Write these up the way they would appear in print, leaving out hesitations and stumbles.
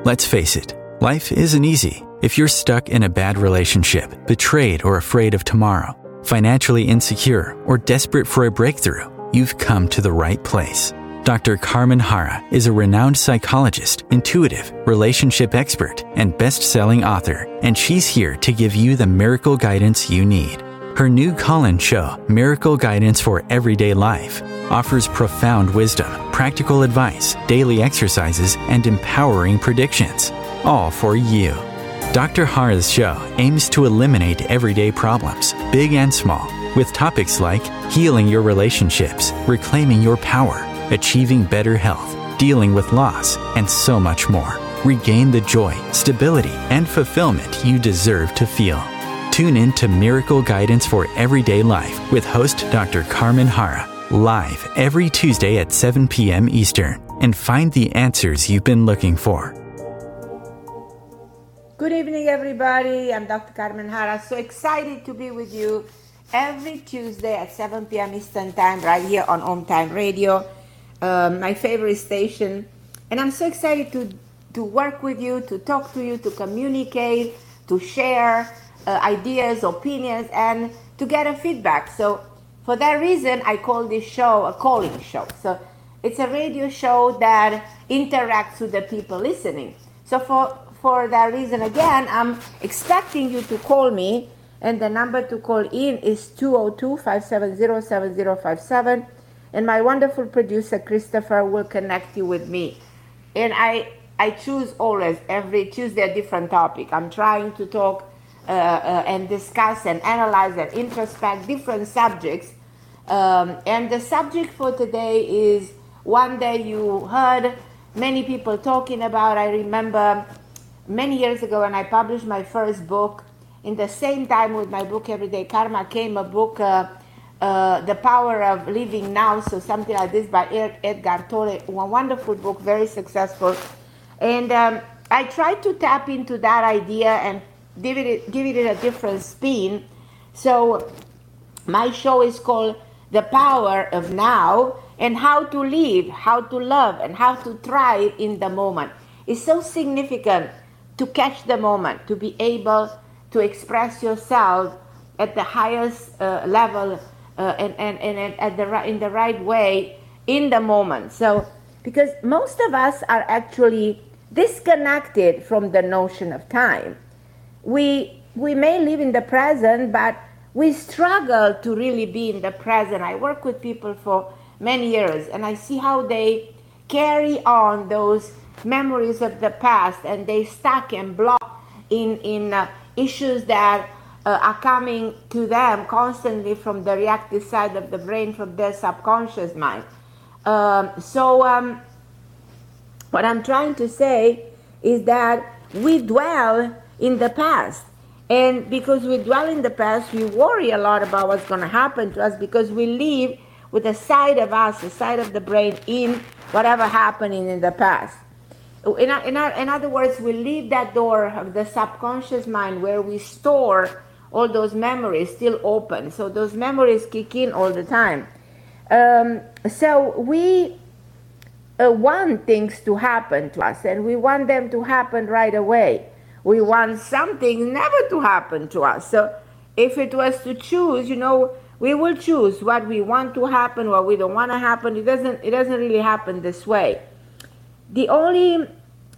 Let's face it, life isn't easy. If you're stuck in a bad relationship, betrayed or afraid of tomorrow, financially insecure, or desperate for a breakthrough, you've come to the right place. Dr. Carmen Hara is a renowned psychologist, intuitive, relationship expert, and best-selling author, and she's here to give you the miracle guidance you need. Her new call-in show, Miracle Guidance for Everyday Life, offers profound wisdom, practical advice, daily exercises, and empowering predictions, all for you. Dr. Hara's show aims to eliminate everyday problems, big and small, with topics like healing your relationships, reclaiming your power, achieving better health, dealing with loss, and so much more. Regain the joy, stability, and fulfillment you deserve to feel. Tune in to Miracle Guidance for Everyday Life with host Dr. Carmen Hara, live every Tuesday at 7 p.m. Eastern, and find the answers you've been looking for. Good evening, everybody. I'm Dr. Carmen Hara. So excited to be with you every Tuesday at 7 p.m. Eastern Time, right here on Home Time Radio, my favorite station. And I'm so excited to work with you, to talk to you, to communicate, to share ideas, opinions, and to get a feedback. So for that reason, I call this show a calling show. So it's a radio show that interacts with the people listening. So for that reason, again, I'm expecting you to call me, and the number to call in is 202-570-7057, and my wonderful producer, Christopher, will connect you with me. And I choose always, every Tuesday, a different topic. I'm trying to talk and discuss and analyze and introspect different subjects. And the subject for today is one that you heard many people talking about. I remember many years ago when I published my first book, in the same time with my book Everyday Karma came a book, The Power of Living Now, so something like this by Edgar Tolle, a wonderful book, very successful. And I tried to tap into that idea and give it a different spin. So my show is called The Power of Now, and how to live, how to love, and how to thrive in the moment. It's so significant to catch the moment, to be able to express yourself at the highest level and in the right way in the moment. So, because most of us are actually disconnected from the notion of time. We may live in the present, but we struggle to really be in the present. I work with people for many years, and I see how they carry on those memories of the past, and they stuck and block in issues that are coming to them constantly from the reactive side of the brain, from their subconscious mind. What I'm trying to say is that we dwell in the past. And because we dwell in the past, we worry a lot about what's going to happen to us, because we live with a side of us, a side of the brain in whatever happening in the past. In other words, we leave that door of the subconscious mind where we store all those memories still open. So those memories kick in all the time. So we want things to happen to us, and we want them to happen right away. We want something never to happen to us. So if it was to choose, we will choose what we want to happen, what we don't want to happen. It doesn't really happen this way. The only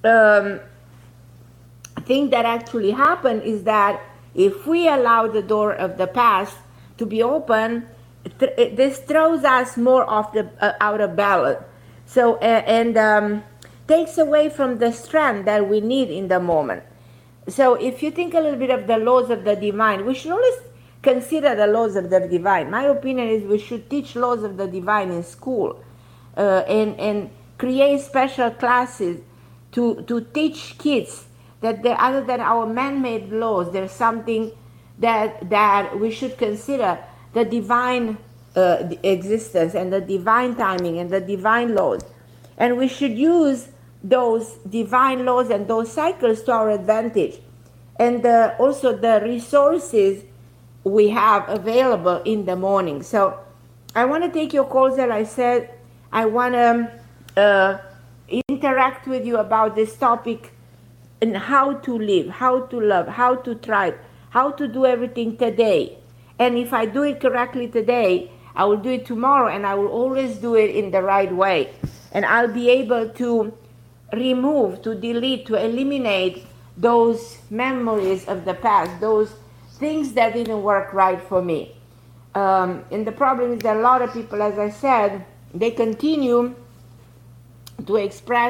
thing that actually happened is that if we allow the door of the past to be open, this throws us more out of balance. So and takes away from the strength that we need in the moment. So if you think a little bit of the laws of the divine, we should always consider the laws of the divine. My opinion is we should teach laws of the divine in school, and create special classes to teach kids that other than our man-made laws, there's something that we should consider, the divine existence and the divine timing and the divine laws. And we should use those divine laws and those cycles to our advantage. And also the resources we have available in the morning. So I want to take your calls, as I said. I want to interact with you about this topic in how to live, how to love, how to thrive, how to do everything today. And if I do it correctly today, I will do it tomorrow, and I will always do it in the right way. And I'll be able to remove, to delete, to eliminate those memories of the past, those things that didn't work right for me. And the problem is that a lot of people, as I said, they continue to express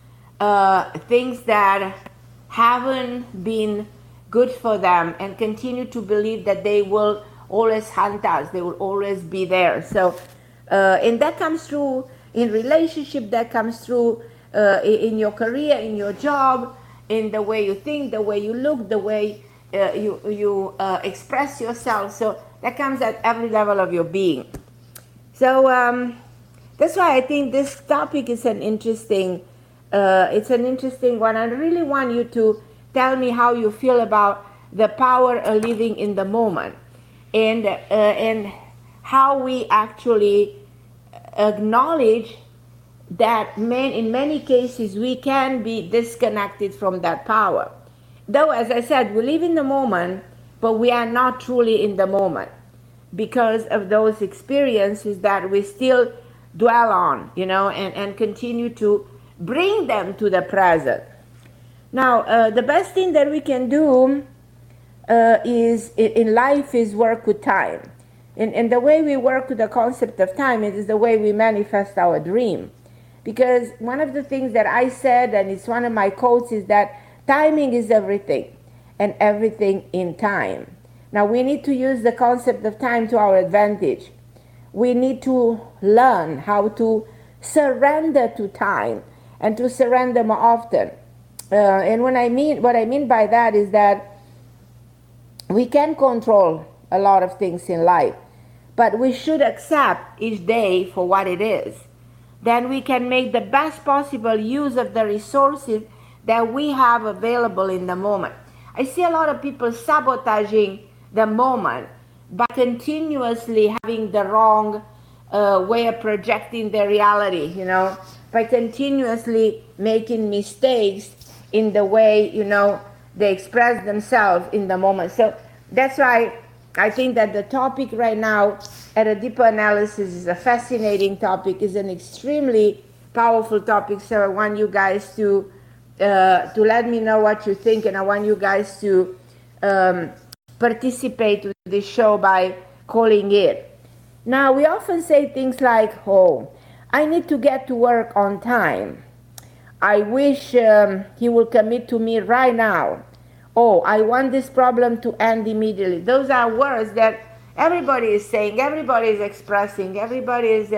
things that haven't been good for them, and continue to believe that they will always hunt us, they will always be there. So, and that comes through in relationship, that comes through in your career, in your job, in the way you think, the way you look, the way you express yourself. So that comes at every level of your being. So that's why I think this topic is an interesting one. I really want you to tell me how you feel about the power of living in the moment, and how we actually acknowledge that in many cases we can be disconnected from that power. Though, as I said, we live in the moment, but we are not truly in the moment because of those experiences that we still dwell on, and continue to bring them to the present. Now, the best thing that we can do is in life is work with time. And the way we work with the concept of time is the way we manifest our dream. Because one of the things that I said, and it's one of my quotes, is that timing is everything, and everything in time. Now, we need to use the concept of time to our advantage. We need to learn how to surrender to time, and to surrender more often. And what I mean by that is that we can control a lot of things in life, but we should accept each day for what it is. Then we can make the best possible use of the resources that we have available in the moment. I see a lot of people sabotaging the moment by continuously having the wrong way of projecting their reality, by continuously making mistakes in the way, they express themselves in the moment. So that's why I think that the topic right now, at a deeper analysis, is a fascinating topic, is an extremely powerful topic. So I want you guys to let me know what you think, and I want you guys to participate with this show by calling it. Now, we often say things like, oh, I need to get to work on time. I wish he will commit to me right now. Oh, I want this problem to end immediately. Those are words that everybody is saying, everybody is expressing, everybody is,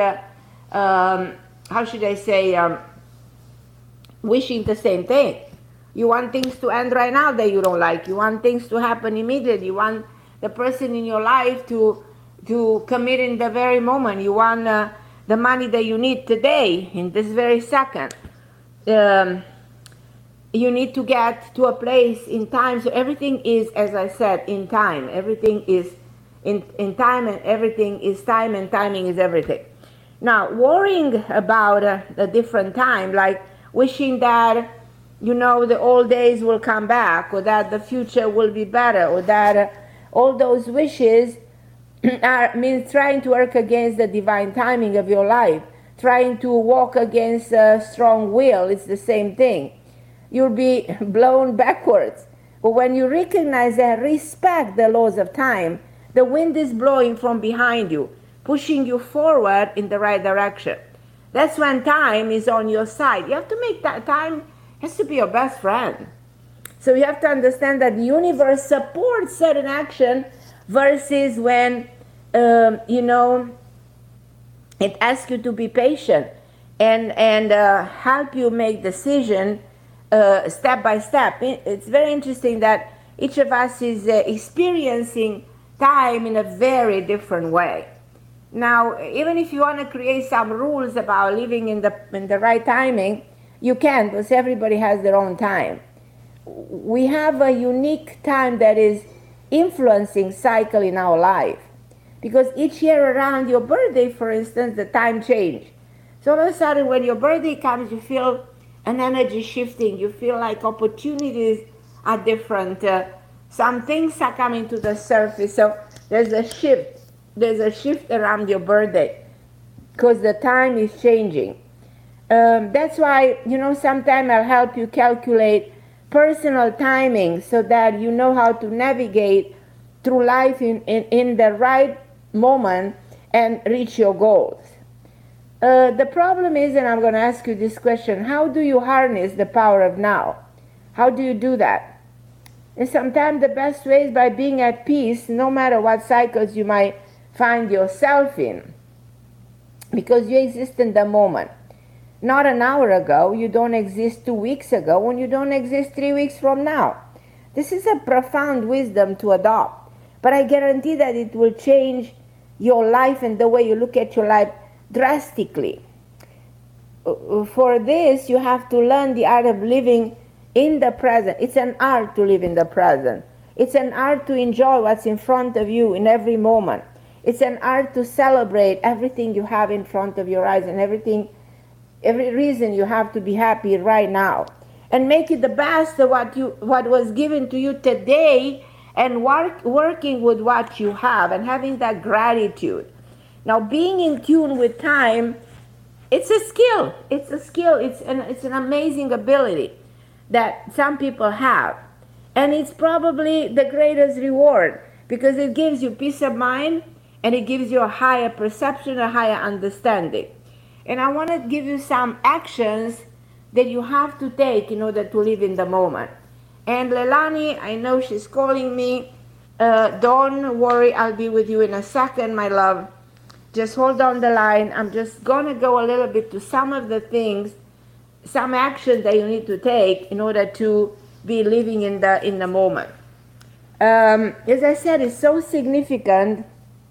wishing the same thing. You want things to end right now that you don't like. You want things to happen immediately. You want the person in your life to commit in the very moment. You want the money that you need today, in this very second. You need to get to a place in time. So everything is, as I said, in time. Everything is in time, and everything is time, and timing is everything. Now, worrying about a different time, like wishing that, the old days will come back, or that the future will be better, or that all those wishes means trying to work against the divine timing of your life, trying to walk against a strong will. It's the same thing. You'll be blown backwards. But when you recognize and respect the laws of time, the wind is blowing from behind you, pushing you forward in the right direction. That's when time is on your side. You have to make that time has to be your best friend. So you have to understand that the universe supports certain action versus when, it asks you to be patient and help you make decision step by step. It's very interesting that each of us is experiencing time in a very different way. Now, even if you want to create some rules about living in the right timing, you can, because everybody has their own time. We have a unique time that is influencing cycle in our life. Because each year around your birthday, for instance, the time change. So all of a sudden, when your birthday comes, you feel an energy shifting. You feel like opportunities are different. Some things are coming to the surface. So there's a shift. There's a shift around your birthday because the time is changing. That's why, sometimes I'll help you calculate personal timing so that you know how to navigate through life in the right moment and reach your goals. The problem is, and I'm going to ask you this question, how do you harness the power of now? How do you do that? And sometimes the best way is by being at peace no matter what cycles you might find yourself in, because you exist in the moment. Not an hour ago, you don't exist 2 weeks ago, and you don't exist 3 weeks from now. This is a profound wisdom to adopt, but I guarantee that it will change your life and the way you look at your life drastically. For this, you have to learn the art of living in the present. It's an art to live in the present. It's an art to enjoy what's in front of you in every moment. It's an art to celebrate everything you have in front of your eyes and every reason you have to be happy right now. And make it the best of what was given to you today, and working with what you have and having that gratitude. Now, being in tune with time, it's a skill. It's a skill. It's an amazing ability that some people have. And it's probably the greatest reward because it gives you peace of mind and it gives you a higher perception, a higher understanding. And I want to give you some actions that you have to take in order to live in the moment. And Leilani, I know she's calling me. Don't worry, I'll be with you in a second, my love. Just hold on the line. I'm just going to go a little bit to some of the things, some action that you need to take in order to be living in the moment. As I said, it's so significant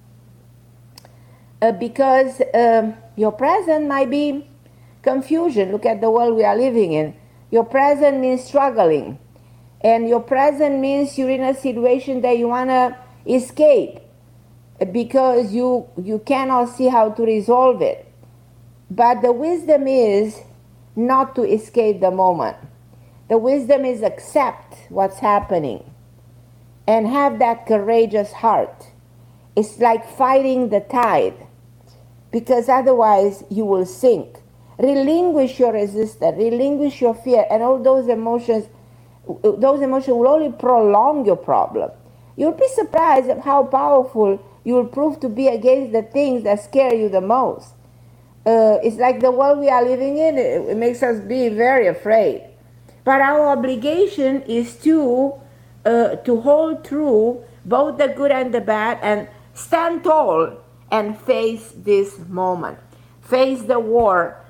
because your present might be confusion. Look at the world we are living in. Your present means struggling. And your present means you're in a situation that you want to escape because you cannot see how to resolve it. But the wisdom is not to escape the moment. The wisdom is accept what's happening and have that courageous heart. It's like fighting the tide, because otherwise you will sink. Relinquish your resistance, relinquish your fear, and all those emotions will only prolong your problem. You'll be surprised at how powerful you will prove to be against the things that scare you the most. It's like the world we are living in, it makes us be very afraid. But our obligation is to hold true both the good and the bad and stand tall and face this moment. Face the war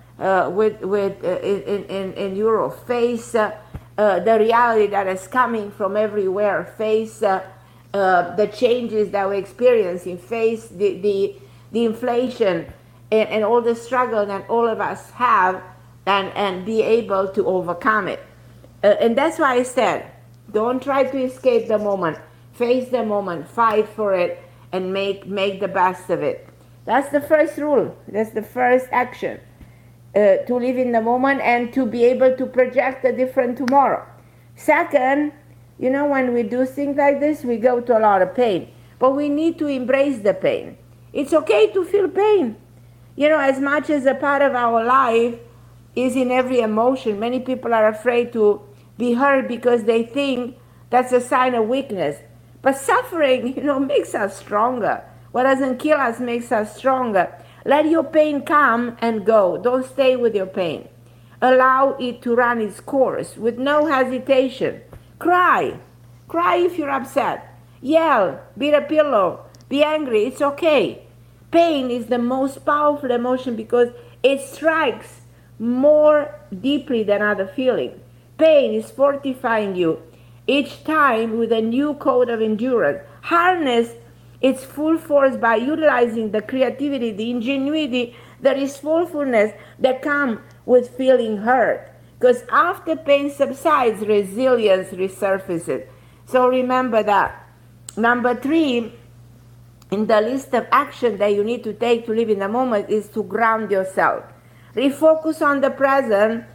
in Europe. Face the reality that is coming from everywhere. Face the changes that we're experiencing. Face the inflation and all the struggle that all of us have, and be able to overcome it. And that's why I said, don't try to escape the moment. Face the moment, fight for it, and make the best of it. That's the first rule. That's the first action. To live in the moment and to be able to project a different tomorrow. Second, when we do things like this, we go to a lot of pain. But we need to embrace the pain. It's okay to feel pain. As much as a part of our life is in every emotion, many people are afraid to be hurt because they think that's a sign of weakness. But suffering, makes us stronger. What doesn't kill us makes us stronger. Let your pain come and go. Don't stay with your pain. Allow it to run its course with no hesitation. Cry. Cry if you're upset. Yell. Beat a pillow. Be angry. It's okay. Pain is the most powerful emotion because it strikes more deeply than other feelings. Pain is fortifying you each time with a new code of endurance. Harness its full force by utilizing the creativity, the ingenuity, the resourcefulness that come with feeling hurt. Because after pain subsides, resilience resurfaces. So remember that. Number 3, in the list of action that you need to take to live in the moment is to ground yourself. Refocus on the present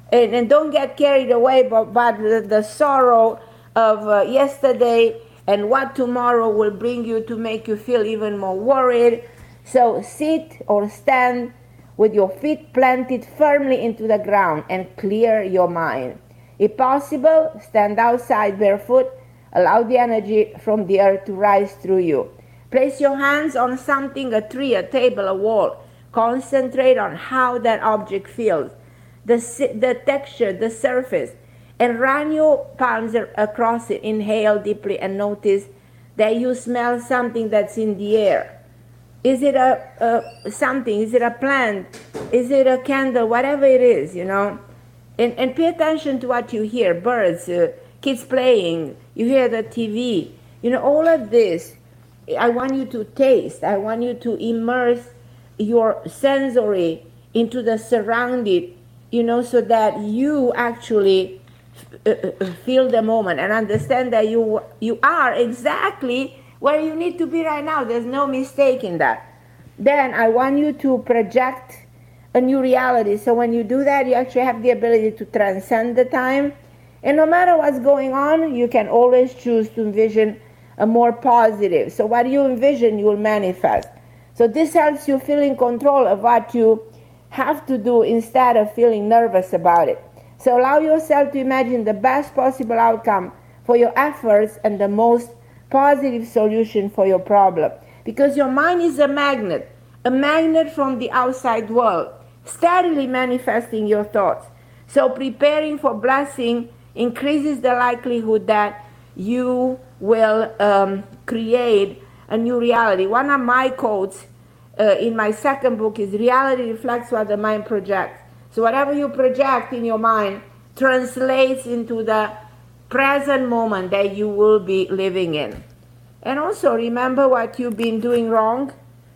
And don't get carried away by the sorrow of yesterday and what tomorrow will bring you to make you feel even more worried. So sit or stand with your feet planted firmly into the ground and clear your mind. If possible, stand outside barefoot. Allow the energy from the earth to rise through you. Place your hands on something, a tree, a table, a wall. Concentrate on how that object feels, the texture, the surface, and run your palms across it. Inhale deeply and notice that you smell something that's in the air. Is it something? Is it a plant? Is it a candle? Whatever it is, And pay attention to what you hear. Birds, kids playing, you hear the TV. All of this, I want you to taste. I want you to immerse your sensory into the surrounding, so that you actually feel the moment and understand that you are exactly where you need to be right now. There's no mistake in that. Then I want you to project a new reality. So when you do that, you actually have the ability to transcend the time. And no matter what's going on, you can always choose to envision a more positive. So what you envision, you will manifest. So this helps you feel in control of what you have to do instead of feeling nervous about it. So allow yourself to imagine the best possible outcome for your efforts and the most positive solution for your problem. Because your mind is a magnet from the outside world, steadily manifesting your thoughts. So preparing for blessing increases the likelihood that you will create a new reality. One of my quotes in my second book is, reality reflects what the mind projects. So whatever you project in your mind translates into the present moment that you will be living in. And also remember what you've been doing wrong,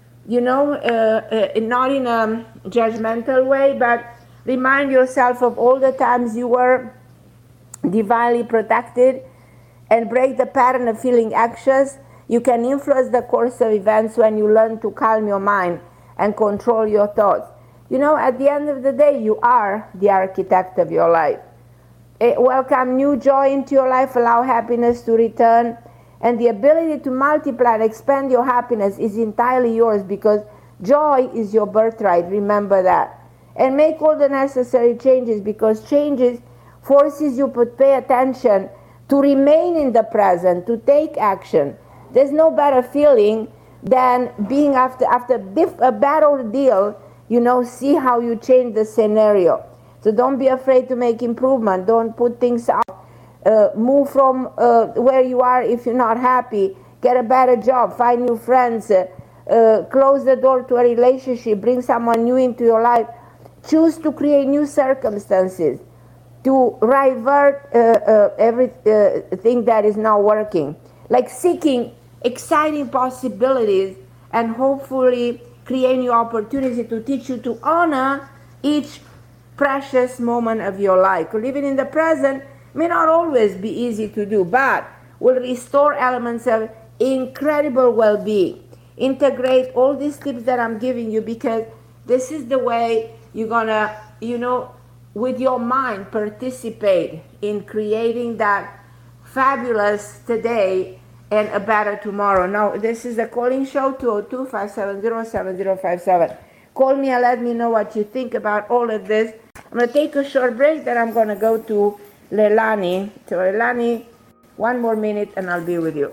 not in a judgmental way, but remind yourself of all the times you were divinely protected, and break the pattern of feeling anxious. You can influence the course of events when you learn to calm your mind and control your thoughts. At the end of the day, you are the architect of your life. Welcome new joy into your life, allow happiness to return, and the ability to multiply and expand your happiness is entirely yours, because joy is your birthright. Remember that. And make all the necessary changes, because changes forces you to pay attention, to remain in the present, to take action. There's no better feeling than being after a bad ordeal, see how you change the scenario. So don't be afraid to make improvement. Don't put things out. Move from where you are if you're not happy. Get a better job. Find new friends. Close the door to a relationship. Bring someone new into your life. Choose to create new circumstances, to revert everything that is not working. Like seeking exciting possibilities and hopefully create new opportunities to teach you to honor each precious moment of your life. Living in the present may not always be easy to do, but will restore elements of incredible well-being. Integrate all these tips that I'm giving you, because this is the way you're gonna, with your mind, participate in creating that fabulous today and a better tomorrow. Now, this is the calling show, 202-570-7057. Call me and let me know what you think about all of this. I'm going to take a short break, then I'm going to go to Leilani. So Leilani, one more minute and I'll be with you.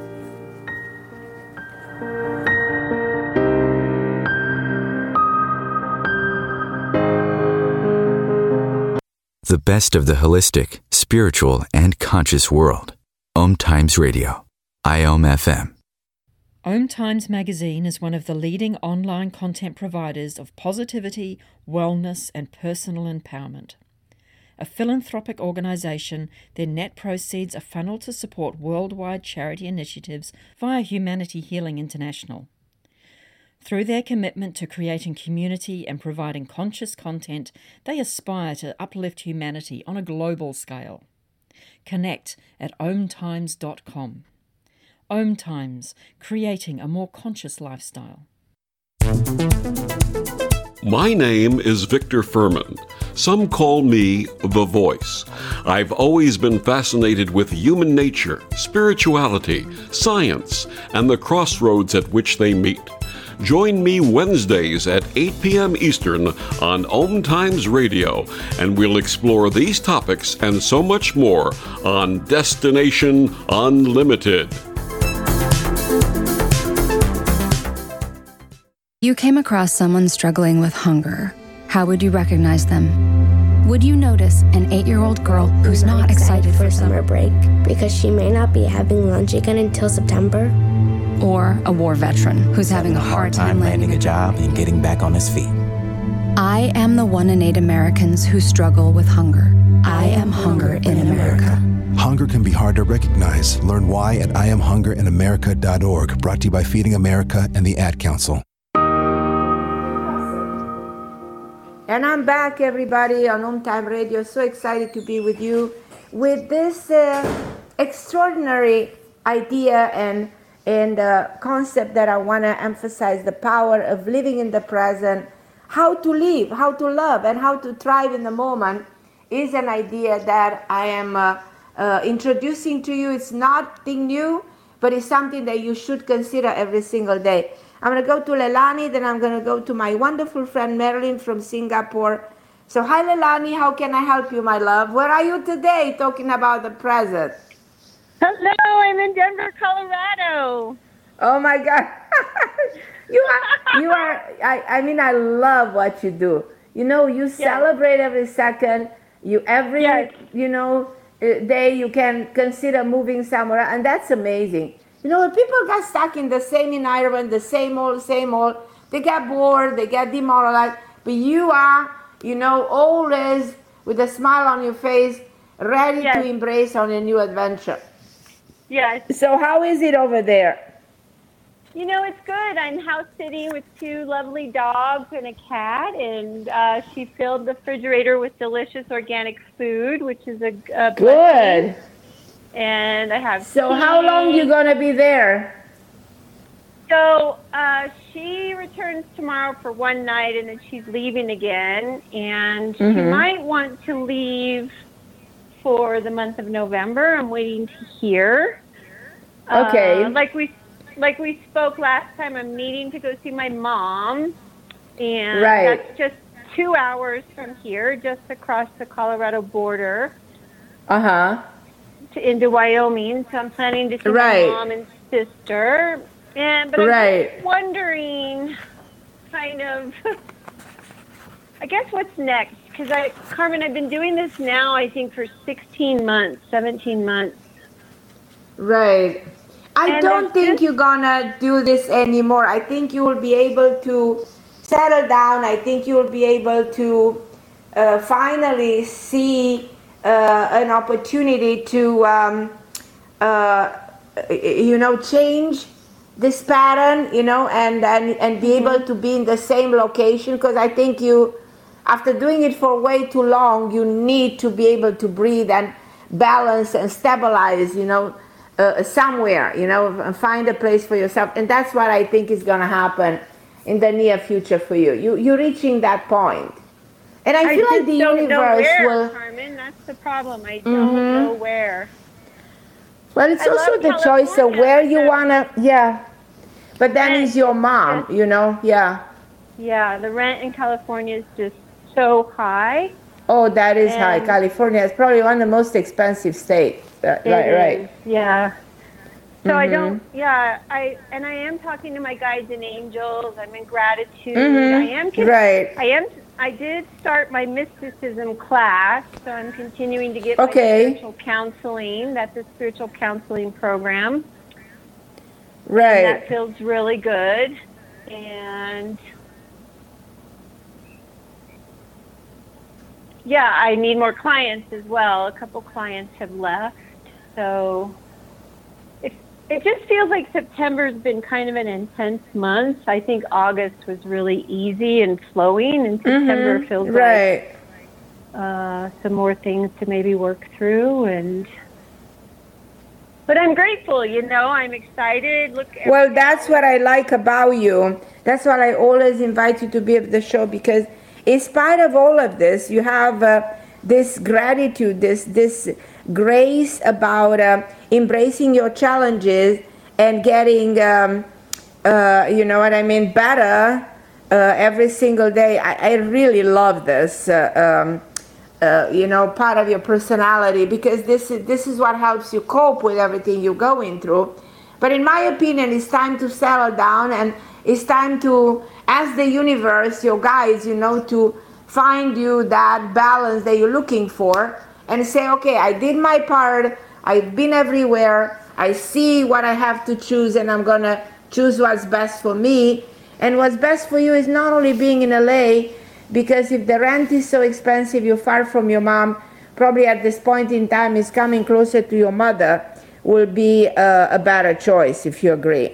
The best of the holistic, spiritual, and conscious world. Om Times Radio. IOM FM. Om Times Magazine is one of the leading online content providers of positivity, wellness, and personal empowerment. A philanthropic organisation, their net proceeds are funneled to support worldwide charity initiatives via Humanity Healing International. Through their commitment to creating community and providing conscious content, they aspire to uplift humanity on a global scale. Connect at omtimes.com. Om Times, creating a more conscious lifestyle. My name is Victor Furman. Some call me the Voice. I've always been fascinated with human nature, spirituality, science, and the crossroads at which they meet. Join me Wednesdays at 8 p.m. Eastern on Om Times Radio, and we'll explore these topics and so much more on Destination Unlimited. You came across someone struggling with hunger. How would you recognize them? Would you notice an 8-year-old girl who's not excited for summer break because she may not be having lunch again until September? Or a war veteran who's having a hard time landing a job and getting back on his feet? I am the 1 in 8 Americans who struggle with hunger. I am hunger in America. Hunger can be hard to recognize. Learn why at IamHungerInAmerica.org. Brought to you by Feeding America and the Ad Council. And I'm back, everybody, on Om Time Radio. So excited to be with you with this extraordinary idea and concept that I want to emphasize: the power of living in the present, how to live, how to love, and how to thrive in the moment is an idea that I am introducing to you. It's nothing new, but it's something that you should consider every single day. I'm going to go to Leilani, then I'm going to go to my wonderful friend Marilyn from Singapore. So hi Leilani, how can I help you, my love? Where are you today talking about the present? Hello, I'm in Denver, Colorado. Oh my God. you are, I mean, I love what you do. You know, you celebrate every second, every day you can consider moving somewhere, and that's amazing. You know, when people get stuck in the same environment, the same old, they get bored, they get demoralized. But you are, always with a smile on your face, ready to embrace on a new adventure. Yes. So how is it over there? You know, it's good. I'm house sitting with 2 lovely dogs and a cat, and she filled the refrigerator with delicious organic food, which is a good. Blessing. And I have So tea. How long you gonna be there? So she returns tomorrow for one night, and then she's leaving again. And she might want to leave for the month of November. I'm waiting to hear. Okay. Like we spoke last time, I'm needing to go see my mom, and that's just 2 hours from here, just across the Colorado border. Into Wyoming, so I'm planning to see my mom and sister. But I'm just wondering, kind of, I guess what's next? Because Carmen, I've been doing this now, I think, for 16 months, 17 months. Right. I don't think you're gonna do this anymore. I think you will be able to settle down. I think you will be able to finally see an opportunity to, change this pattern, and be able to be in the same location. Because I think after doing it for way too long, you need to be able to breathe and balance and stabilize, somewhere, and find a place for yourself. And that's what I think is going to happen in the near future for you. You're reaching that point. And I feel like the universe will... Carmen, that's the problem. I don't know where. Well, it's also the choice of where you want to... But then is your mom, Yeah, the rent in California is just so high. Oh, that is high. California is probably one of the most expensive states. Right. Yeah. So I don't, I am talking to my guides and angels. I'm in gratitude. I did start my mysticism class, so I'm continuing to get my spiritual counseling. That's a spiritual counseling program. Right. And that feels really good. And I need more clients as well. A couple clients have left. So it just feels like September's been kind of an intense month. I think August was really easy and flowing, and September feels like some more things to maybe work through. But I'm grateful, I'm excited. Well, that's what I like about you. That's why I always invite you to be at the show, because in spite of all of this, you have this gratitude, this grace about embracing your challenges and getting, you know what I mean, better every single day. I really love this, you know, part of your personality, because this is what helps you cope with everything you're going through. But in my opinion, it's time to settle down, and it's time to ask the universe, your guides, you know, to find you that balance that you're looking for, and say, okay, I did my part, I've been everywhere, I see what I have to choose, and I'm gonna choose what's best for me. And what's best for you is not only being in LA, because if the rent is so expensive, you're far from your mom, probably at this point in time is coming closer to your mother will be a better choice, if you agree.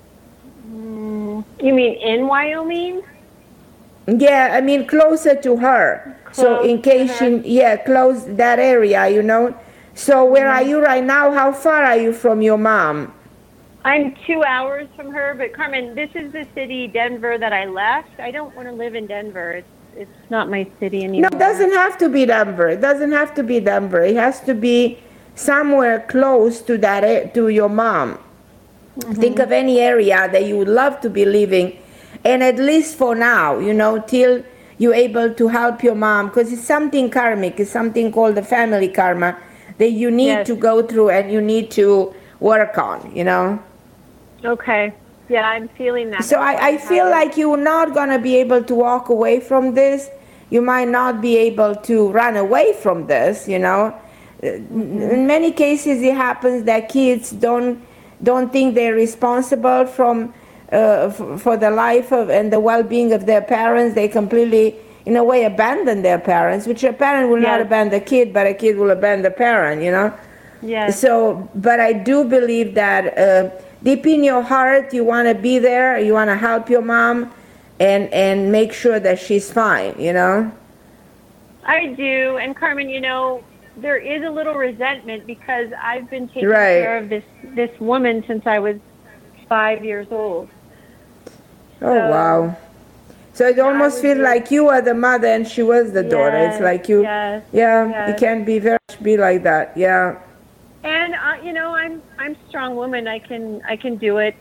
You mean in Wyoming? Yeah, I mean closer to her. So in case she, close that area, you know. So where are you right now? How far are you from your mom? I'm 2 hours from her, but Carmen, this is the city, Denver, that I left. I don't want to live in Denver. It's not my city anymore. No, it doesn't have to be Denver. It doesn't have to be Denver. It has to be somewhere close to that, to your mom. Think of any area that you would love to be living, and at least for now, you know, till you're able to help your mom, because it's something karmic. It's something called the family karma that you need to go through and you need to work on, you know. Okay. Yeah, I'm feeling that. So I feel like you're not going to be able to walk away from this. You might not be able to run away from this, you know. In many cases, it happens that kids don't think they're responsible for the life of and the well-being of their parents. They completely, in a way, abandon their parents, which a parent will not abandon the kid, but a kid will abandon the parent, you know. Yes. So, but I do believe that deep in your heart, you want to be there, you want to help your mom, and make sure that she's fine, you know. I do, and Carmen, you know, there is a little resentment because I've been taking care of this woman since I was 5 years old. Oh, wow. So it almost feels like you are the mother and she was the daughter. It's like you, it can be very much be like that, And you know, I'm a strong woman. I can do it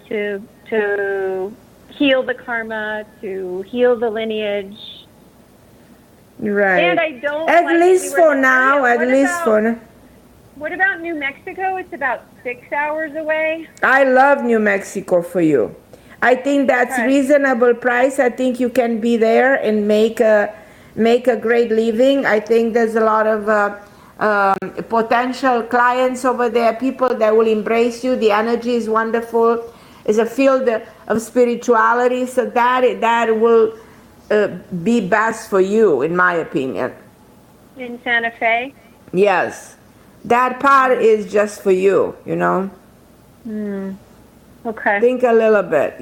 to heal the karma, to heal the lineage. Right. And I don't. At least for now. At least for now. What about New Mexico? It's about 6 hours away. I love New Mexico for you. I think that's reasonable price. I think you can be there and make a great living. I think there's a lot of potential clients over there, people that will embrace you. The energy is wonderful. It's a field of spirituality, so that will be best for you, in my opinion. In Santa Fe? Yes. That part is just for you, you know? Okay. Think a little bit,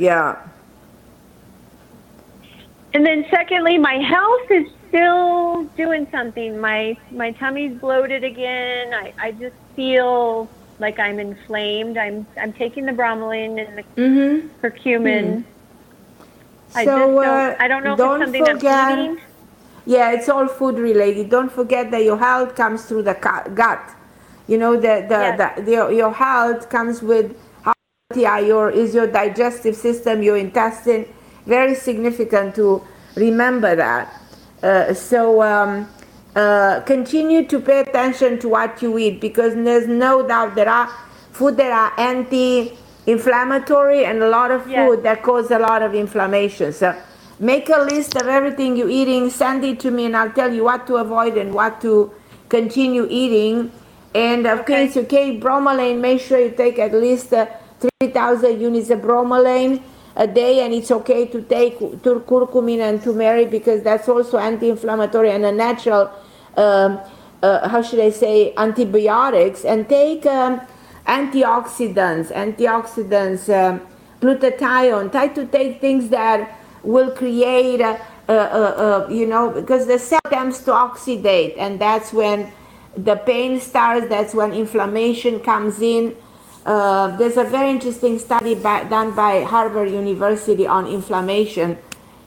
And then secondly, my health is still doing something. My tummy's bloated again. I just feel like I'm inflamed. I'm taking the bromelain and the curcumin. I don't know if it's something I'm eating. Yeah, it's all food related. Don't forget that your health comes through the gut. You know, your health comes with how healthy is your digestive system, your intestine. Very significant to remember that. So continue to pay attention to what you eat, because there's no doubt there are food that are anti-inflammatory and a lot of food that cause a lot of inflammation. So make a list of everything you're eating, send it to me, and I'll tell you what to avoid and what to continue eating. And of course, bromelain, make sure you take at least 3,000 units of bromelain a day, and it's okay to take curcumin and turmeric because that's also anti-inflammatory and a natural, how should I say, antibiotics. And take antioxidants, glutathione. Try to take things that will create, you know, because the cell tends to oxidate, and that's when the pain starts, that's when inflammation comes in. There's a very interesting study done by Harvard University on inflammation,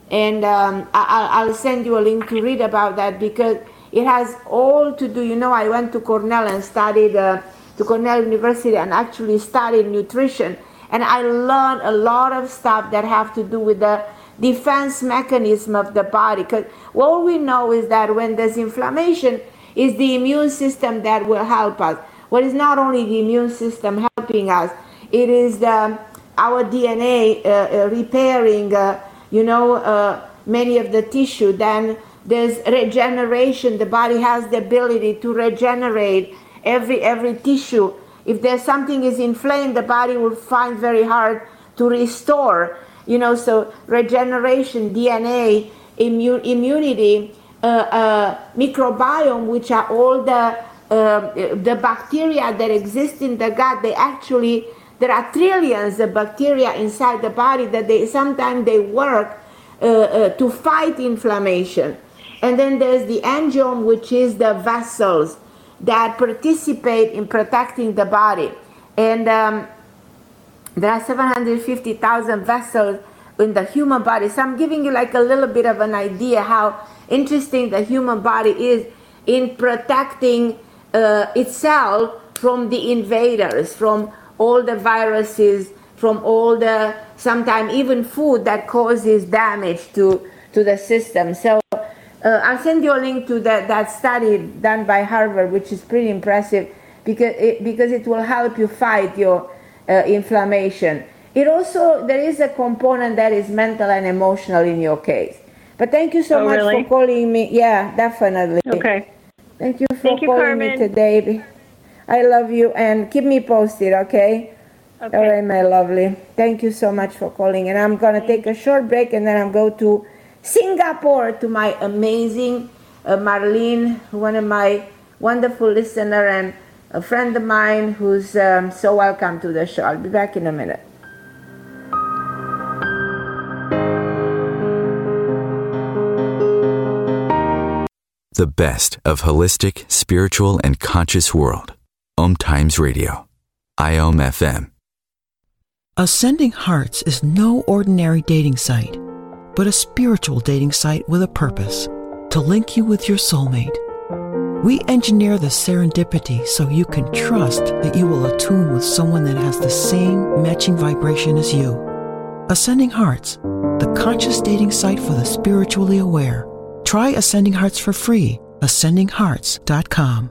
And I'll send you a link to read about that, because it has all to do, I went to Cornell and studied, to Cornell University, and actually studied nutrition. And I learned a lot of stuff that have to do with the defense mechanism of the body. Because all we know is that when there's inflammation, it's the immune system that will help us. Well, it's not only the immune system helping us, it is our DNA repairing, many of the tissue. Then there's regeneration. The body has the ability to regenerate every tissue. If there's something is inflamed, the body will find very hard to restore. So regeneration, DNA, immunity, microbiome, which are all the bacteria that exist in the gut. There are trillions of bacteria inside the body that sometimes they work to fight inflammation. And then there's the angiome, which is the vessels that participate in protecting the body. And there are 750,000 vessels in the human body. So I'm giving you like a little bit of an idea how interesting the human body is in protecting itself from the invaders, from all the viruses, from all the, sometimes even food that causes damage to the system. So I'll send you a link to that study done by Harvard, which is pretty impressive, because it will help you fight your inflammation. There is a component that is mental and emotional in your case. But thank you so much for calling me. Yeah, definitely. Okay. Thank you for calling me today. I love you, and keep me posted, okay? Okay. All right, my lovely. Thank you so much for calling. And I'm going to take a short break, and then I'm going to Singapore to my amazing Marlene, one of my wonderful listener and a friend of mine who's so welcome to the show. I'll be back in a minute. The best of holistic, spiritual, and conscious world. Om Times Radio. IOM FM. Ascending Hearts is no ordinary dating site, but a spiritual dating site with a purpose, to link you with your soulmate. We engineer the serendipity so you can trust that you will attune with someone that has the same matching vibration as you. Ascending Hearts, the conscious dating site for the spiritually aware. Try Ascending Hearts for free. AscendingHearts.com.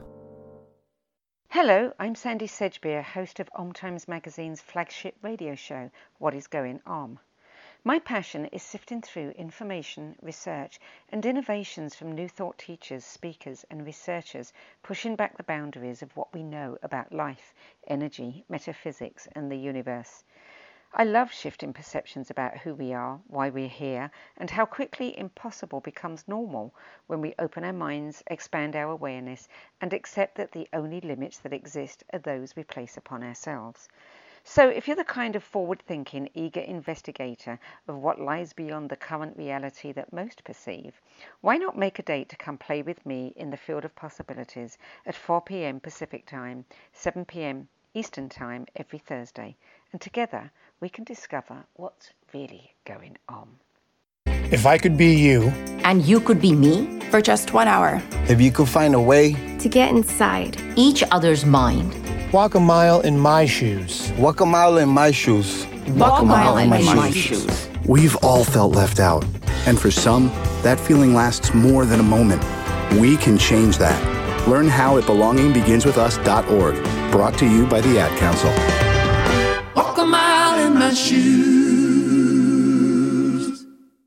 Hello, I'm Sandy Sedgbeer, host of Om Times Magazine's flagship radio show, What is Going Om. My passion is sifting through information, research, and innovations from new thought teachers, speakers, and researchers pushing back the boundaries of what we know about life, energy, metaphysics, and the universe. I love shifting perceptions about who we are, why we're here, and how quickly impossible becomes normal when we open our minds, expand our awareness, and accept that the only limits that exist are those we place upon ourselves. So if you're the kind of forward-thinking, eager investigator of what lies beyond the current reality that most perceive, why not make a date to come play with me in the field of possibilities at 4 p.m. Pacific Time, 7 p.m. Eastern Time every Thursday, and together we can discover what's really going on. If I could be you, and you could be me, for just 1 hour. If you could find a way to get inside each other's mind. Walk a mile in my shoes. Walk a mile in my shoes. Walk a mile in my shoes. We've all felt left out. And for some, that feeling lasts more than a moment. We can change that. Learn how at belongingbeginswithus.org. Brought to you by the Ad Council. Walk a mile in my shoes.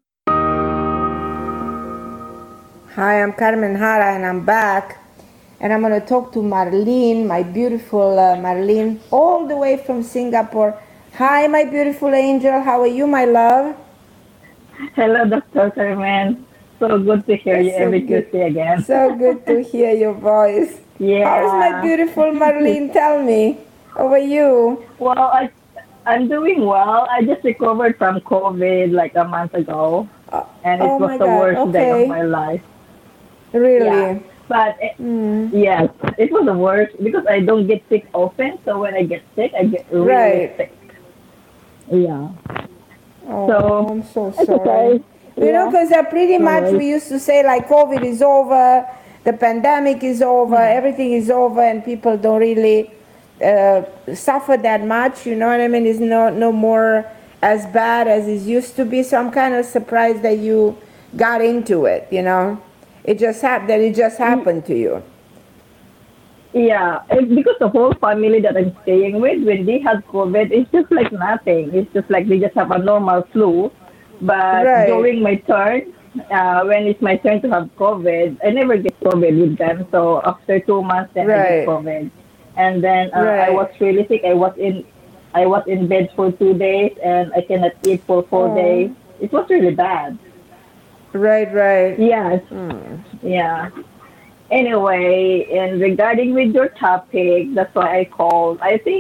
Hi, I'm Carmen Jara, and I'm back. And I'm going to talk to Marlene, my beautiful Marlene, all the way from Singapore. Hi, my beautiful angel. How are you, my love? Hello, Dr. Carmen. So good to hear you every Tuesday again. So good to hear your voice. Yeah. How's my beautiful Marlene? Tell me. How are you? Well, I'm doing well. I just recovered from COVID like a month ago. And it was the worst day of my life. Really? Yeah. But yes, it was the worst because I don't get sick often. So when I get sick, I get really sick. Yeah. Oh, so, I'm so sorry. Okay. You know, because pretty much we used to say like COVID is over, the pandemic is over, everything is over, and people don't really suffer that much. You know what I mean? It's no more as bad as it used to be. So I'm kind of surprised that you got into it. You know, it just happened to you. Yeah, because the whole family that I'm staying with, when they had COVID, it's just like nothing. It's just like they just have a normal flu. But during my turn, when it's my turn to have COVID, I never get COVID with them. So after 2 months, then I get COVID. And then I was really sick. I was in bed for 2 days, and I cannot eat for 4 days. It was really bad. Right. Yes. Yeah. Anyway, and regarding with your topic, that's why I called. I think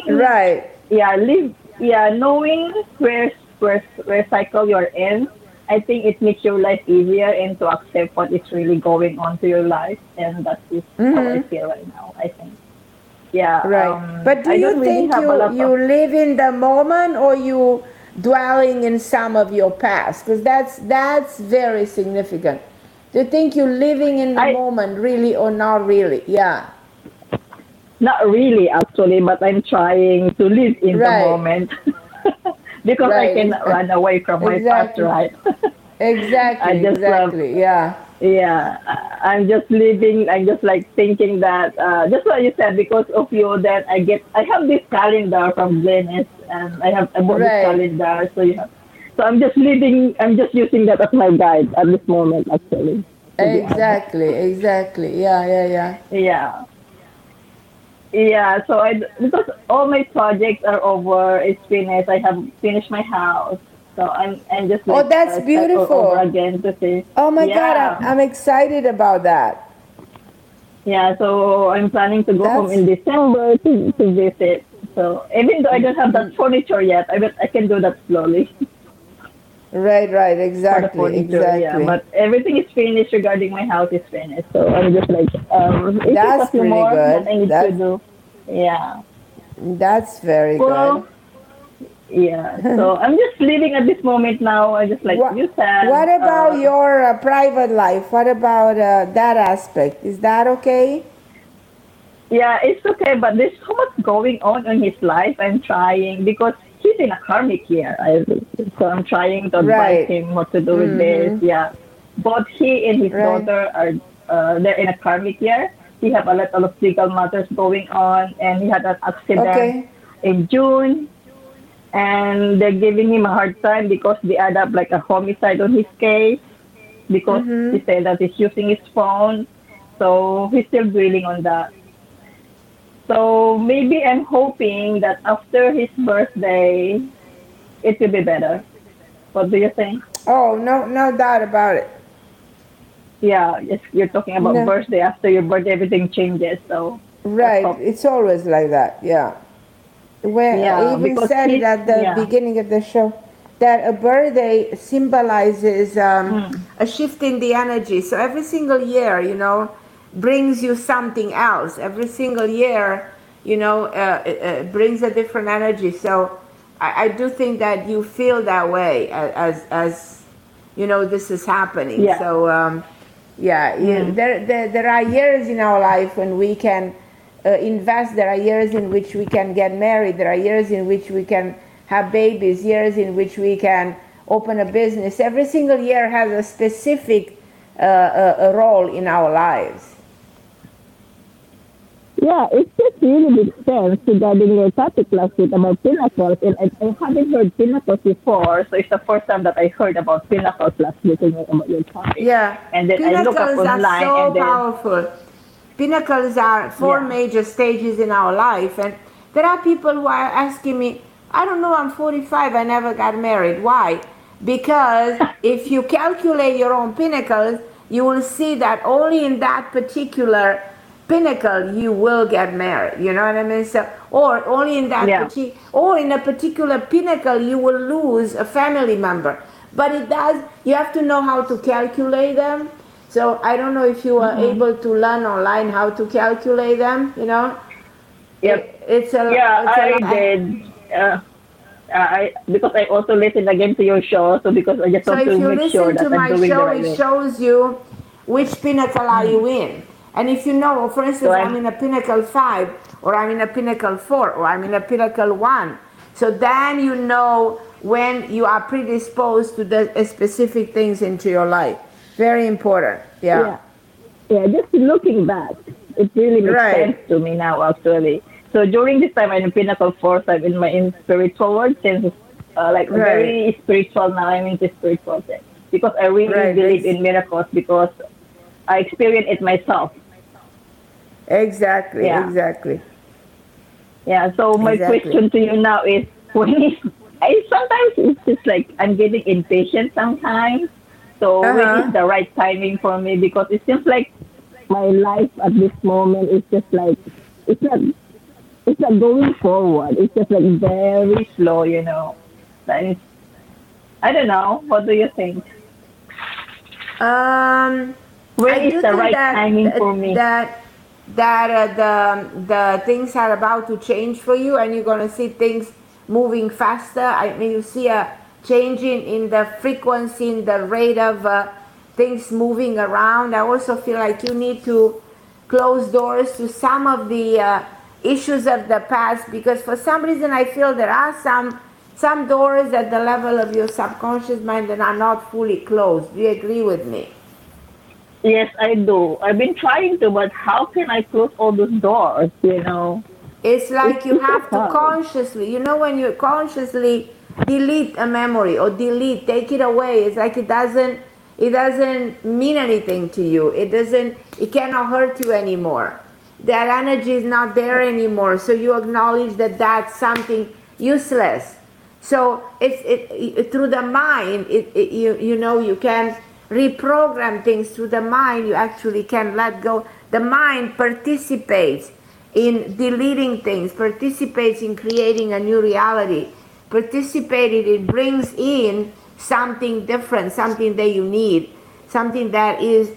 knowing where cycle you're in, I think it makes your life easier and to accept what is really going on to your life, and that is how I feel right now, I think. Yeah. Right. But do you think you live in the moment, or you dwelling in some of your past? Because that's very significant. Do you think you're living in the moment, really, or not really? Yeah. Not really, actually, but I'm trying to live in the moment. Because I cannot run away from my past, right? Exactly. Yeah, I'm just living. I'm just like thinking that just what you said, because of you, that I have this calendar from Glennis, and I bought this calendar. So I'm just living. I'm just using that as my guide at this moment, actually. Exactly. Yeah. Yeah, so because all my projects are over, it's finished. I have finished my house, so I'm just like that's beautiful. Over again to see. Oh my God, I'm excited about that. Yeah, so I'm planning to go home in December to visit. So even though I don't have that furniture yet, I can do that slowly. Right, exactly. Yeah, but everything is finished regarding my house is finished. So I'm just like, that's pretty good. I need to do. Yeah. That's very good. Yeah. So I'm just living at this moment now. I just like you said. What about your private life? What about that aspect? Is that okay? Yeah, it's okay, but there's so much going on in his life. I'm trying because he's in a karmic year. So I'm trying to advise him what to do with this. Yeah. Both he and his daughter are they're in a karmic year. He have a lot of legal matters going on, and he had an accident in June. And they're giving him a hard time because they add up like a homicide on his case because he said that he's using his phone. So he's still dwelling on that. So maybe I'm hoping that after his birthday, it will be better. What do you think? Oh, no doubt about it. Yeah, you're talking about birthday. After your birthday, everything changes. So it's always like that. Yeah. I even said it at the beginning of the show that a birthday symbolizes a shift in the energy. So every single year, brings you something else. Every single year, brings a different energy. So I do think that you feel that way as this is happening. Yeah. So there are years in our life when we can invest. There are years in which we can get married. There are years in which we can have babies, years in which we can open a business. Every single year has a specific a role in our lives. Yeah, it just really makes sense regarding your topic last week about pinnacles. And I haven't heard pinnacles before, so it's the first time that I heard about pinnacles last week about your topic. Yeah, and then I look up online. Pinnacles are so powerful. Pinnacles are four major stages in our life, and there are people who are asking me, I don't know, I'm 45, I never got married. Why? Because if you calculate your own pinnacles, you will see that only in that particular pinnacle you will get married. You know what I mean? So, or only in that or in a particular pinnacle you will lose a family member. But it does. You have to know how to calculate them. So I don't know if you are able to learn online how to calculate them. Yep. I did. because I also listen again to your show, so because I just want to make sure that I'm doing the right way. It shows you which pinnacle are you in. And if you know, for instance, I'm in a pinnacle 5, or I'm in a pinnacle 4, or I'm in a pinnacle 1, so then you know when you are predisposed to the specific things into your life. Very important. Yeah, just looking back, it really makes sense to me now, actually. So during this time, I'm in pinnacle 4, so I'm in my spiritual world, since very spiritual now. I'm into spiritual things because I really believe in miracles, because I experience it myself. Exactly. Yeah, so my question to you now is, sometimes it's just like I'm getting impatient sometimes. So when is the right timing for me? Because it seems like my life at this moment is just like, it's not going forward. It's just like very slow, you know. I don't know. What do you think? When is the right timing for me? That the things are about to change for you, and you're going to see things moving faster. I mean, you see a changing in the frequency, in the rate of things moving around. I also feel like you need to close doors to some of the issues of the past, because for some reason I feel there are some doors at the level of your subconscious mind that are not fully closed. Do you agree with me? Yes, I do. I've been trying to, but how can I close all those doors, you know? It's like you have to consciously, you know, when you consciously delete a memory or take it away, it's like it doesn't mean anything to you. It cannot hurt you anymore. That energy is not there anymore. So you acknowledge that that's something useless. So it's through the mind, you can reprogram things through the mind. You actually can let go. The mind participates in deleting things, participates in creating a new reality, it brings in something different, something that you need, something that is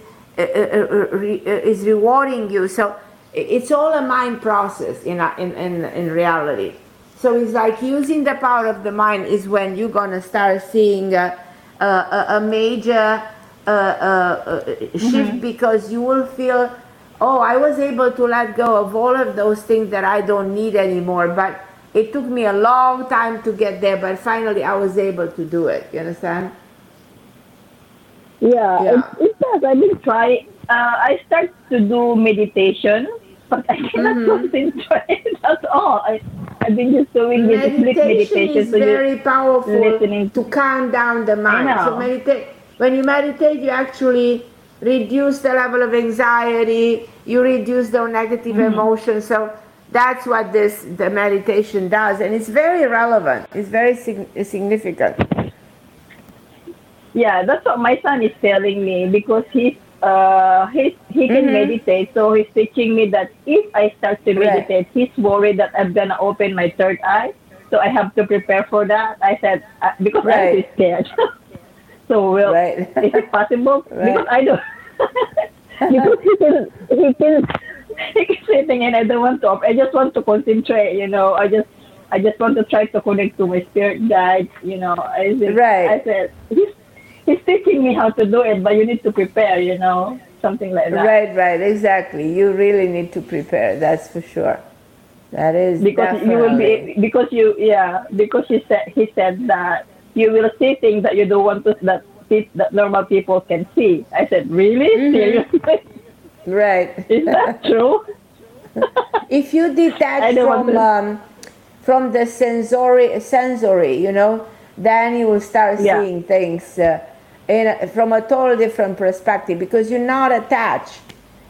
rewarding you. So it's all a mind process in reality. So it's like using the power of the mind is when you're gonna start seeing a major shift, because you will feel, oh, I was able to let go of all of those things that I don't need anymore, but it took me a long time to get there, but finally I was able to do it. You understand? Yeah. It does. I've been trying. I start to do meditation, but I cannot concentrate at all. I've been just doing meditation. Is very powerful to calm down the mind. So when you meditate, you actually reduce the level of anxiety, you reduce the negative emotions. So that's what the meditation does, and it's very relevant. It's very significant. Yeah, that's what my son is telling me, because he can meditate. So he's teaching me that if I start to meditate, he's worried that I'm gonna open my third eye. So I have to prepare for that. I said because I'm scared. So is it possible? Because I don't. Because he can sitting and I don't want to. I just want to concentrate. You know, I just want to try to connect to my spirit guide. You know, I said he's teaching me how to do it, but you need to prepare. You know, something like that. Right, exactly. You really need to prepare. That's for sure. That is because definitely. You will be because he said that you will see things that you don't want to that normal people can see. I said, really? Seriously? Right. Is that true? If you detach from the sensory, you know, then you will start seeing things from a totally different perspective, because you're not attached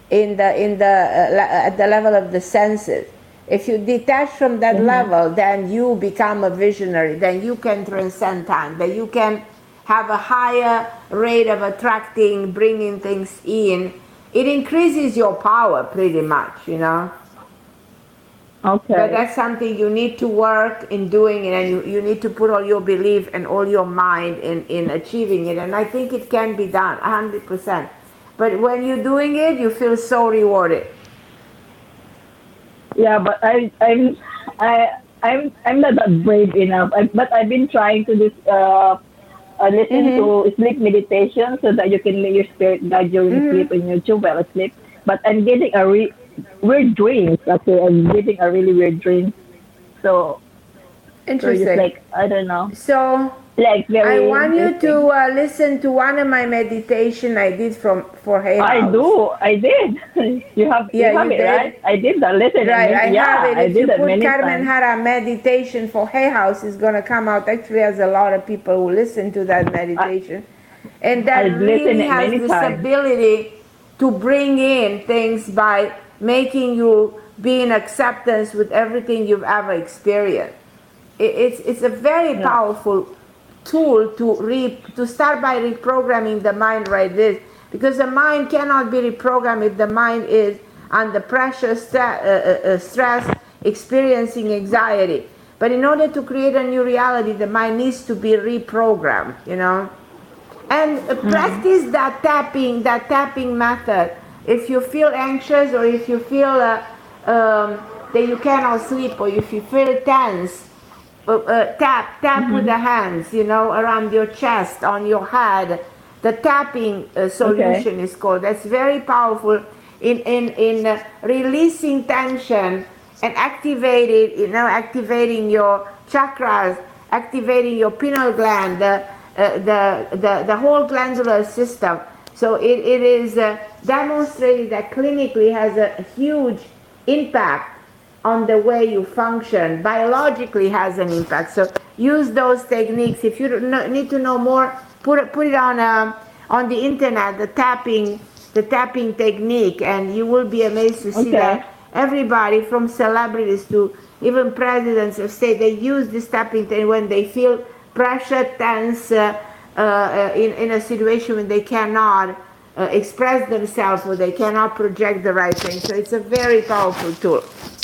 at the level of the senses. If you detach from that level, then you become a visionary. Then you can transcend time. Then you can have a higher rate of attracting, bringing things in. It increases your power pretty much, you know. Okay. But that's something you need to work in doing it, and you need to put all your belief and all your mind in achieving it. And I think it can be done 100%. But when you're doing it, you feel so rewarded. Yeah, but I I'm not that brave enough. But I've been trying to do listen to sleep meditation so that you can let your spirit guide during sleep when you're too well asleep. But I'm getting weird dreams. Actually, I'm getting a really weird dream. So interesting. So it's I don't know. So very I want you to listen to one of my meditation I did for Hay House. I did. You have it, right? I did that. Listen, right? I have it. I if did you that put many Carmen times. Hara meditation for Hay House, it's going to come out. Actually, has a lot of people who listen to that meditation, and that really has this ability to bring in things by making you be in acceptance with everything you've ever experienced. It's a very powerful tool to start by reprogramming the mind right this, because the mind cannot be reprogrammed if the mind is under pressure, stress, experiencing anxiety. But in order to create a new reality, the mind needs to be reprogrammed, and practice that tapping method. If you feel anxious, or if you feel that you cannot sleep, or if you feel tense, tap with the hands, around your chest, on your head. The tapping solution is called. That's very powerful in releasing tension and activating your chakras, activating your pineal gland, the whole glandular system. So it is demonstrated that clinically has a huge impact on the way you function. Biologically has an impact. So use those techniques. If you need to know more, put it on the internet, the tapping technique, and you will be amazed to see that everybody, from celebrities to even presidents of state, they use this tapping technique when they feel pressure, tense, in a situation when they cannot express themselves, or they cannot project the right thing. So it's a very powerful tool.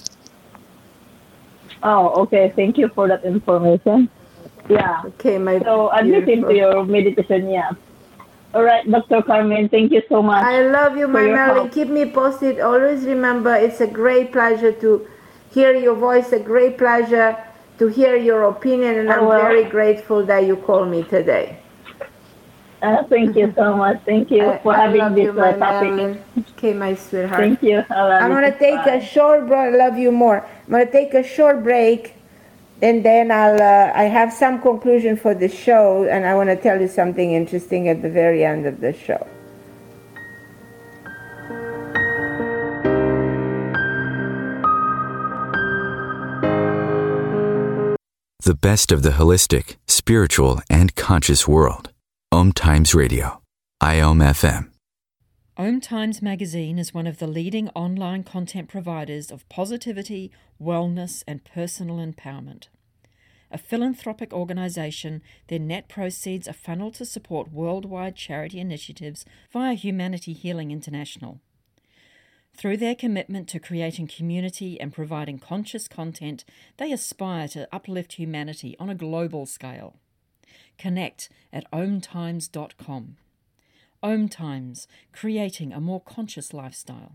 Oh, okay. Thank you for that information. Yeah. Okay, so I'm listening to your meditation. Yeah. All right, Dr. Carmen. Thank you so much. I love you, my Marilyn. Keep me posted. Always remember, it's a great pleasure to hear your voice. A great pleasure to hear your opinion, and I'm very grateful that you called me today. Thank you so much. Thank you for having this topic. Marilyn. Okay, my sweetheart. Thank you. I'm going to take a short break. I love you more. I'm going to take a short break, and then I have some conclusion for the show, and I want to tell you something interesting at the very end of the show. The best of the holistic, spiritual, and conscious world. Om Times Radio. IOM FM. Om Times Magazine is one of the leading online content providers of positivity, wellness, and personal empowerment. A philanthropic organisation, their net proceeds are funneled to support worldwide charity initiatives via Humanity Healing International. Through their commitment to creating community and providing conscious content, they aspire to uplift humanity on a global scale. Connect at omtimes.com. Om Times, creating a more conscious lifestyle.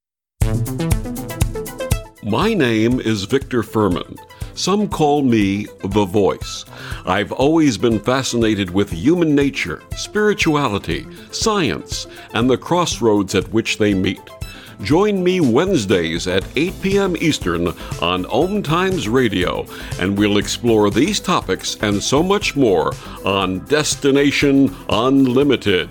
My name is Victor Furman. Some call me The Voice. I've always been fascinated with human nature, spirituality, science, and the crossroads at which they meet. Join me Wednesdays at 8 p.m. Eastern on Om Times Radio, and we'll explore these topics and so much more on Destination Unlimited.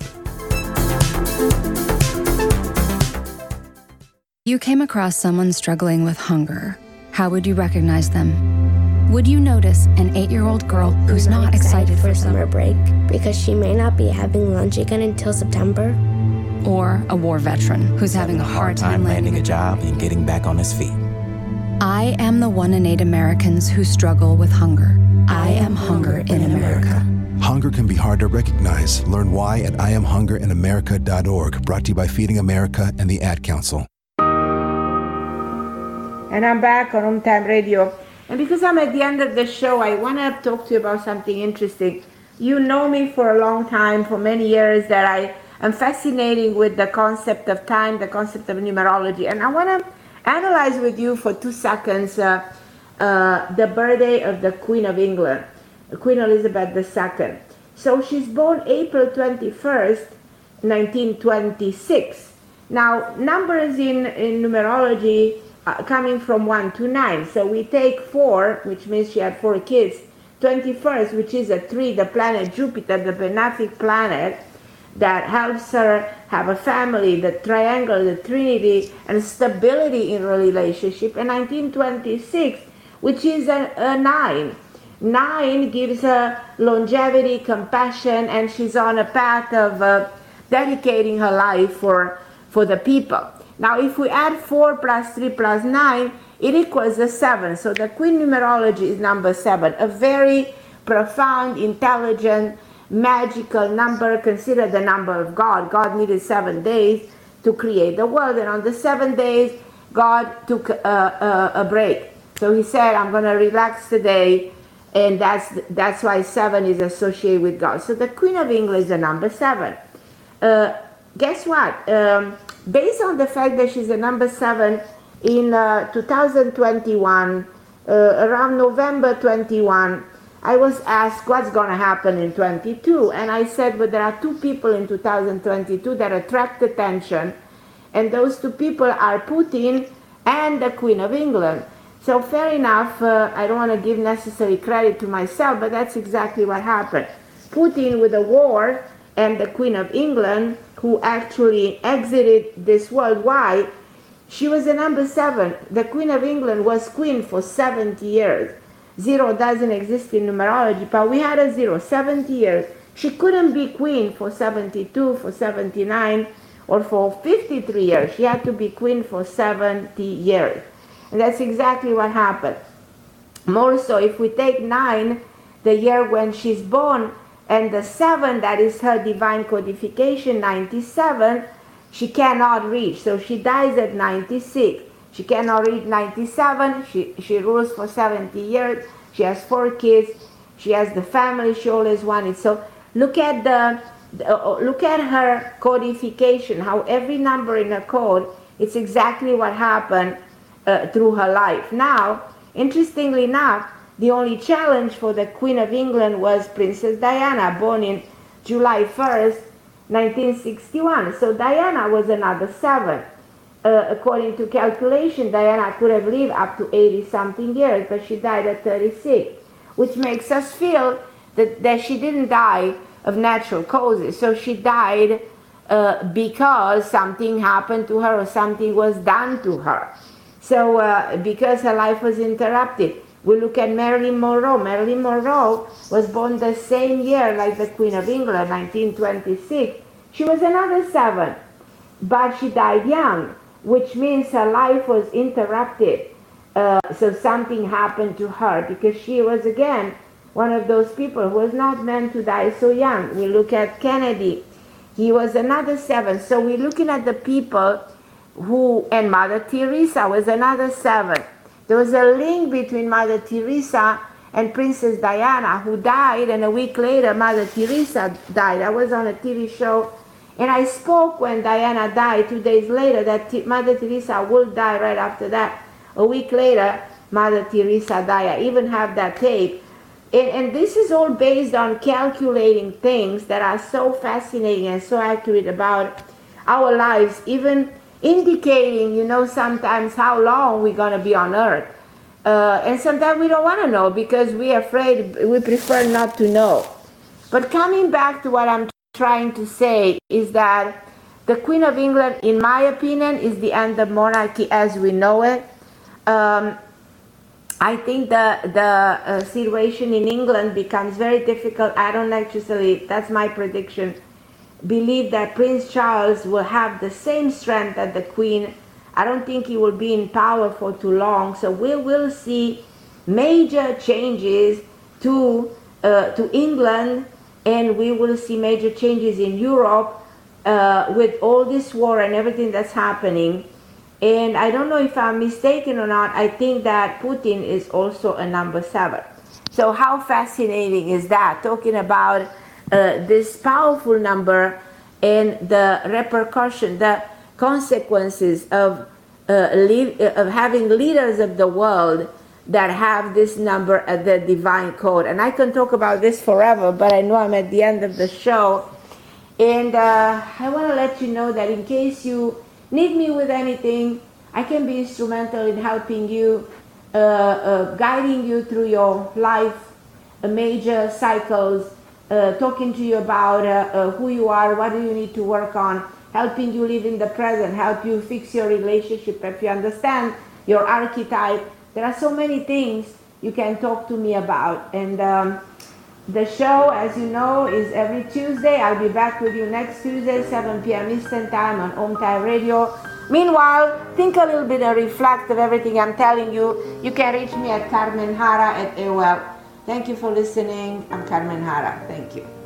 You came across someone struggling with hunger. How would you recognize them? Would you notice an 8-year-old girl who's not excited for summer break because she may not be having lunch again until September? Or a war veteran who's having a hard time landing a job and getting back on his feet? I am the 1 in 8 Americans who struggle with hunger. I am hunger in America. Hunger can be hard to recognize. Learn why at IamHungerInAmerica.org, brought to you by Feeding America and the Ad Council. And I'm back on Om Time Radio. And because I'm at the end of the show, I want to talk to you about something interesting. You know me for a long time, for many years, that I am fascinated with the concept of time, the concept of numerology. And I want to analyze with you for 2 seconds the birthday of the Queen of England, Queen Elizabeth II. So she's born April 21st, 1926. Now, numbers in numerology coming from 1 to 9. So we take 4, which means she had 4 kids. 21st, which is a 3, the planet Jupiter, the benefic planet that helps her have a family, the triangle, the trinity, and stability in a relationship. And 1926, which is a 9. 9 gives her longevity, compassion, and she's on a path of dedicating her life for the people. Now, if we add 4 plus 3 plus 9, it equals a 7. So the Queen numerology is number 7, a very profound, intelligent, magical number, considered the number of God. God needed 7 days to create the world, and on the 7 days, God took a break. So he said, I'm going to relax today, and that's why 7 is associated with God. So the Queen of England is the number 7. Guess what? Based on the fact that she's the number 7, in 2021, around November 21, I was asked what's going to happen in 22, and I said, well, there are 2 people in 2022 that attract attention, and those 2 people are Putin and the Queen of England. So fair enough, I don't want to give necessary credit to myself, but that's exactly what happened. Putin with a war, and the Queen of England, who actually exited this world. Why? She was the number 7. The Queen of England was queen for 70 years. 0 doesn't exist in numerology, but we had a 0, 70 years. She couldn't be queen for 72, for 79, or for 53 years. She had to be queen for 70 years. And that's exactly what happened. More so, if we take 9, the year when she's born, and the 7, that is her divine codification, 97, she cannot reach. So she dies at 96. She cannot reach 97. She rules for 70 years. She has 4 kids. She has the family she always wanted. So look at look at her codification, how every number in her code, it's exactly what happened through her life. Now, interestingly enough, the only challenge for the Queen of England was Princess Diana, born in July 1st, 1961. So Diana was another 7. According to calculation, Diana could have lived up to 80-something years, but she died at 36, which makes us feel that she didn't die of natural causes. So she died because something happened to her or something was done to her. So because her life was interrupted. We look at Marilyn Monroe. Marilyn Monroe was born the same year like the Queen of England, 1926. She was another 7, but she died young, which means her life was interrupted. So something happened to her because she was, again, one of those people who was not meant to die so young. We look at Kennedy. He was another 7. So we're looking at the people who, and Mother Teresa was another 7. There was a link between Mother Teresa and Princess Diana, who died, and a week later Mother Teresa died. I was on a TV show, and I spoke when Diana died 2 days later that Mother Teresa will die right after that. A week later, Mother Teresa died. I even have that tape. And this is all based on calculating things that are so fascinating and so accurate about our lives, even indicating, sometimes how long we're going to be on earth. And sometimes we don't want to know because we're afraid, we prefer not to know. But coming back to what I'm trying to say is that the Queen of England, in my opinion, is the end of monarchy as we know it. I think the situation in England becomes very difficult. I don't actually, that's my prediction, believe that Prince Charles will have the same strength as the Queen. I don't think he will be in power for too long. So we will see major changes to England, and we will see major changes in Europe with all this war and everything that's happening. And I don't know if I'm mistaken or not. I think that Putin is also a number 7. So how fascinating is that? Talking about this powerful number and the repercussion, the consequences of having leaders of the world that have this number at the divine code. And I can talk about this forever, but I know I'm at the end of the show. And I want to let you know that in case you need me with anything, I can be instrumental in helping you, guiding you through your life, major cycles, talking to you about who you are, what do you need to work on, helping you live in the present, help you fix your relationship. If you understand your archetype, there are so many things you can talk to me about. And the show, as you know, is every Tuesday. I'll be back with you next Tuesday, 7 p.m. Eastern Time on Om Time Radio. Meanwhile, think a little bit and reflect of everything I'm telling you. You can reach me at Carmen Jara at AOL. Thank you for listening. I'm Carmen Jara. Thank you.